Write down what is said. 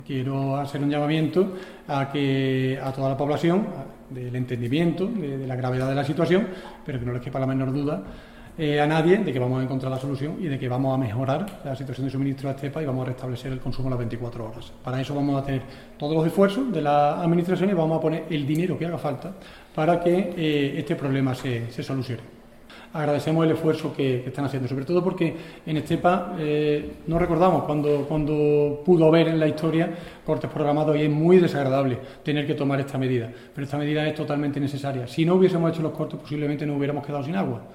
Quiero hacer un llamamiento a toda la población del entendimiento de la gravedad de la situación, pero que no les quepa la menor duda a nadie de que vamos a encontrar la solución y de que vamos a mejorar la situación de suministro de Estepa y vamos a restablecer el consumo a las 24 horas. Para eso vamos a hacer todos los esfuerzos de la administración y vamos a poner el dinero que haga falta para que este problema se solucione. Agradecemos el esfuerzo que están haciendo, sobre todo porque en Estepa no recordamos cuando pudo haber en la historia cortes programados y es muy desagradable tener que tomar esta medida, pero esta medida es totalmente necesaria. Si no hubiésemos hecho los cortes posiblemente nos hubiéramos quedado sin agua.